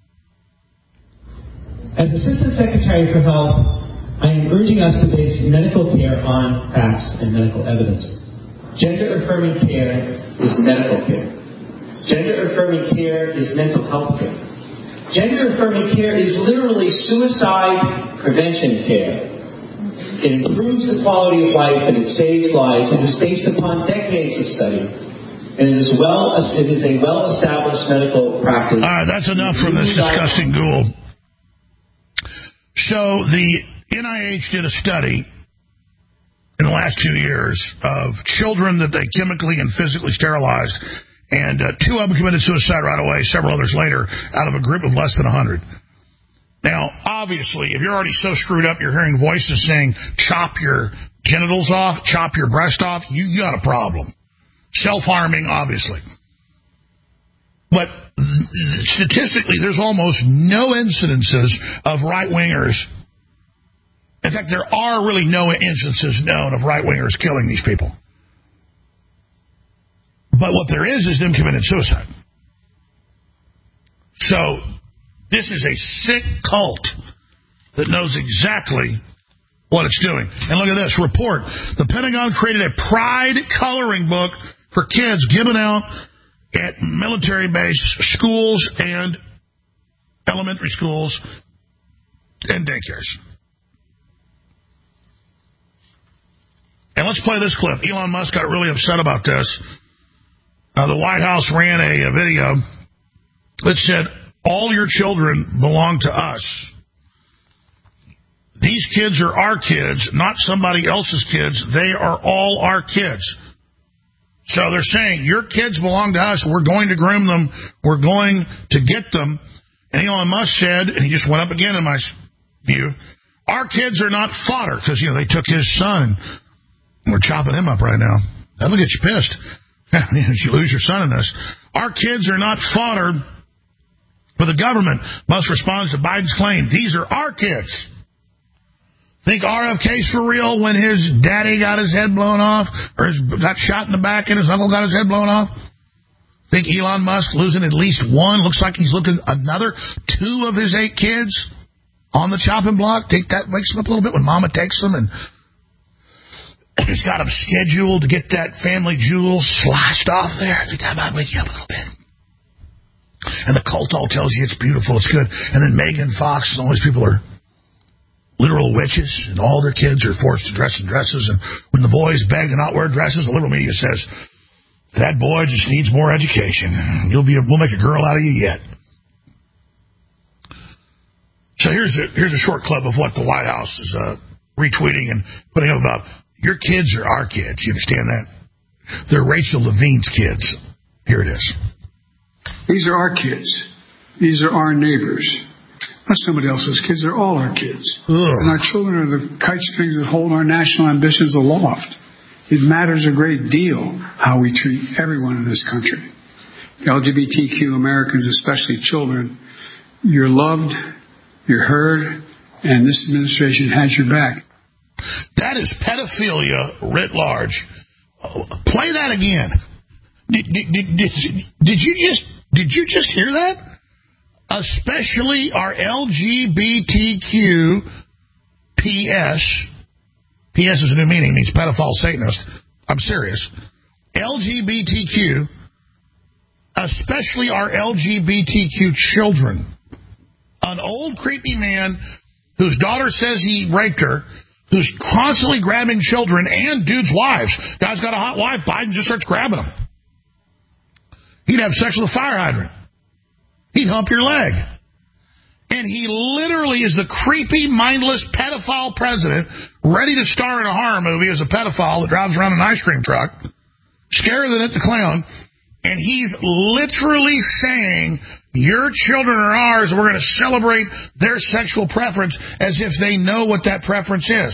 S1: As Assistant Secretary for Health, I am urging us to base medical care on facts and medical evidence. Gender-affirming care is medical care. Gender-affirming care is mental health care. Gender-affirming care is literally suicide prevention care. It improves the quality of life and it saves lives. It is based upon decades of study. And it is well. It is a well-established medical practice.
S3: All right, that's enough from this disgusting ghoul. So the N I H did a study in the last two years of children that they chemically and physically sterilized, and uh, two of them committed suicide right away, several others later, out of a group of less than one hundred. Now, obviously, if you're already so screwed up, you're hearing voices saying, chop your genitals off, chop your breast off, you got a problem. Self-harming, obviously. But statistically, there's almost no incidences of right-wingers. In fact, there are really no instances known of right-wingers killing these people. But what there is is them committing suicide. So this is a sick cult that knows exactly what it's doing. And look at this report. The Pentagon created a pride coloring book for kids given out at military base schools and elementary schools and daycares. And let's play this clip. Elon Musk got really upset about this. Uh, the White House ran a, a video that said, all your children belong to us. These kids are our kids, not somebody else's kids. They are all our kids. So they're saying, your kids belong to us. We're going to groom them. We're going to get them. And Elon Musk said, and he just went up again in my view, our kids are not fodder, because, you know, they took his son and we're chopping him up right now. That'll get you pissed. You lose your son in this. Our kids are not fodder for the government. Musk responds to Biden's claim. These are our kids. Think R F K's for real when his daddy got his head blown off, or his, got shot in the back and his uncle got his head blown off? Think Elon Musk losing at least one? Looks like he's looking another two of his eight kids on the chopping block. Think that wakes him up a little bit when Mama takes them and he's got him scheduled to get that family jewel sliced off there. I think that might wake you up a little bit. And the cult all tells you it's beautiful, it's good. And then Megan Fox and all these people are literal witches, and all their kids are forced to dress in dresses. And when the boys beg to not wear dresses, the liberal media says, that boy just needs more education. You'll be a, we'll make a girl out of you yet. So here's a, here's a short clip of what the White House is uh, retweeting and putting up about, your kids are our kids. You understand that? They're Rachel Levine's kids. Here it is.
S2: These are our kids. These are our neighbors. Not somebody else's kids. They're all our kids. Ugh. And our children are the kite strings that hold our national ambitions aloft. It matters a great deal how we treat everyone in this country. L G B T Q Americans, especially children, you're loved, you're heard, and this administration has your back.
S3: That is pedophilia writ large. Play that again. Did, did, did, did, did you just did you just hear that? Especially our L G B T Q P S P S is a new meaning, means pedophile Satanist. I'm serious. L G B T Q, especially our L G B T Q children. An old creepy man whose daughter says he raped her, who's constantly grabbing children and dudes' wives. Guy's got a hot wife, Biden just starts grabbing them. He'd have sex with a fire hydrant. He'd hump your leg. And he literally is the creepy, mindless pedophile president ready to star in a horror movie as a pedophile that drives around an ice cream truck, scarier than it the clown. And he's literally saying, your children are ours, and we're going to celebrate their sexual preference as if they know what that preference is.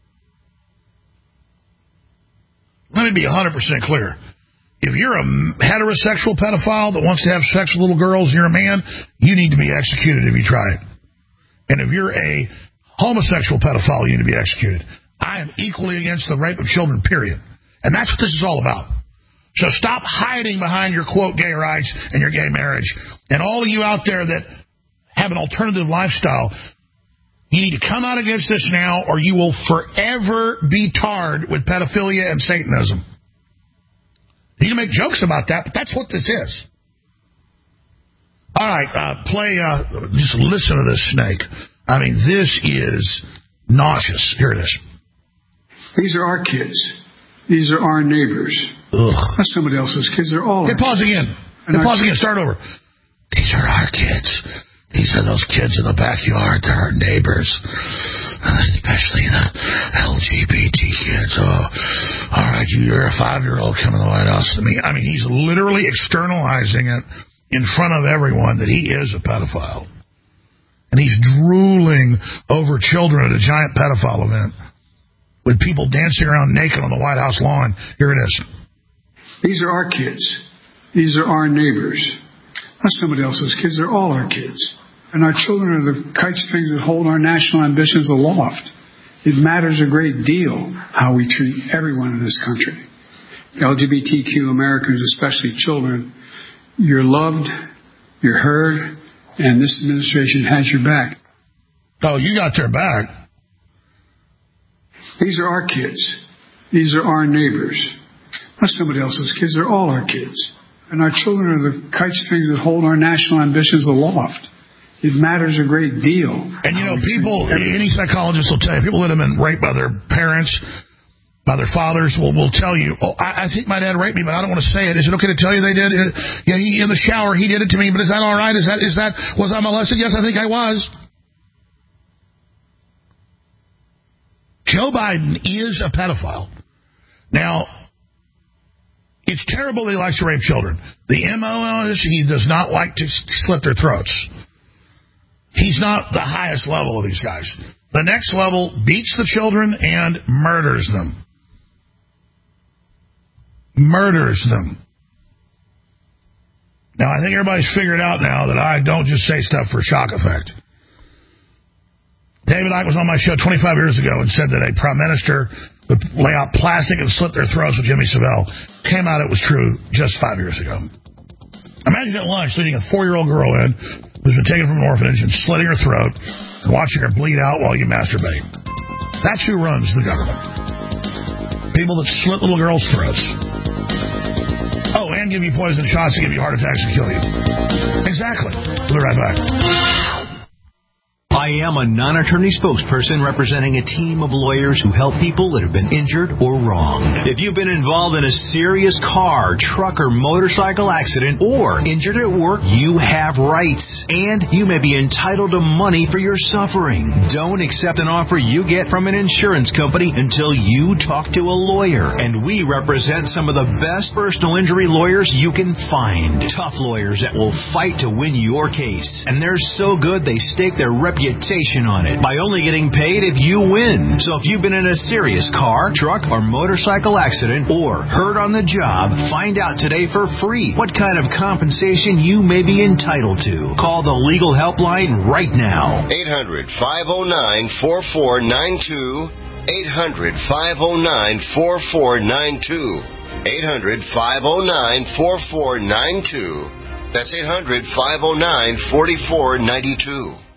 S3: Let me be one hundred percent clear. If you're a heterosexual pedophile that wants to have sex with little girls and you're a man, you need to be executed if you try it. And if you're a homosexual pedophile, you need to be executed. I am equally against the rape of children, period. And that's what this is all about. So stop hiding behind your, quote, gay rights and your gay marriage. And all of you out there that have an alternative lifestyle, you need to come out against this now or you will forever be tarred with pedophilia and Satanism. You can make jokes about that, but that's what this is. All right, uh, play, uh, just listen to this snake. I mean, this is nauseous. Here it is.
S2: These are our kids. These are our neighbors.
S3: Ugh.
S2: Not somebody else's kids. They're all
S3: Hey, pause again. Hey, pause again. Start over. These are our kids. These are those kids in the backyard. They're our neighbors. Especially the L G B T kids. Oh, all right, you're a five-year-old coming to the White House to me. I mean, he's literally externalizing it in front of everyone that he is a pedophile. And he's drooling over children at a giant pedophile event with people dancing around naked on the White House lawn. Here it is.
S2: These are our kids. These are our neighbors. Not somebody else's kids. They're all our kids. And our children are the kite strings that hold our national ambitions aloft. It matters a great deal how we treat everyone in this country. L G B T Q Americans, especially children, you're loved, you're heard, and this administration has your back.
S3: Oh, you got their back.
S2: These are our kids. These are our neighbors. Not somebody else's kids. They're all our kids. And our children are the kite strings that hold our national ambitions aloft. It matters a great deal.
S3: And, you know, people, any psychologist will tell you, people that have been raped by their parents, by their fathers, will, will tell you, oh, I, I think my dad raped me, but I don't want to say it. Is it okay to tell you they did? Uh, yeah, he, in the shower, he did it to me, but is that all right? Is that, is that, was I molested? Yes, I think I was. Joe Biden is a pedophile. Now, it's terrible that he likes to rape children. The M O is he does not like to slit their throats. He's not the highest level of these guys. The next level beats the children and murders them. Murders them. Now, I think everybody's figured out now that I don't just say stuff for shock effect. David Icke was on my show twenty-five years ago and said that a prime minister would lay out plastic and slit their throats with Jimmy Savile. Came out it was true just five years ago. Imagine at lunch leading a four-year-old girl in who's been taken from an orphanage and slitting her throat and watching her bleed out while you masturbate. That's who runs the government. People that slit little girls' throats. Oh, and give you poison shots to give you heart attacks and kill you. Exactly. We'll be right back.
S8: I am a non-attorney spokesperson representing a team of lawyers who help people that have been injured or wronged. If you've been involved in a serious car, truck, or motorcycle accident or injured at work, you have rights, and you may be entitled to money for your suffering. Don't accept an offer you get from an insurance company until you talk to a lawyer, and we represent some of the best personal injury lawyers you can find. Tough lawyers that will fight to win your case, and they're so good they stake their reputation on it by only getting paid if you win. So if you've been in a serious car, truck, or motorcycle accident or hurt on the job, find out today for free what kind of compensation you may be entitled to. Call the legal helpline right now.
S7: eight hundred, five oh nine, four four nine two. eight hundred, five oh nine, four four nine two. eight hundred, five oh nine, four four nine two. That's eight hundred, five oh nine, four four nine two.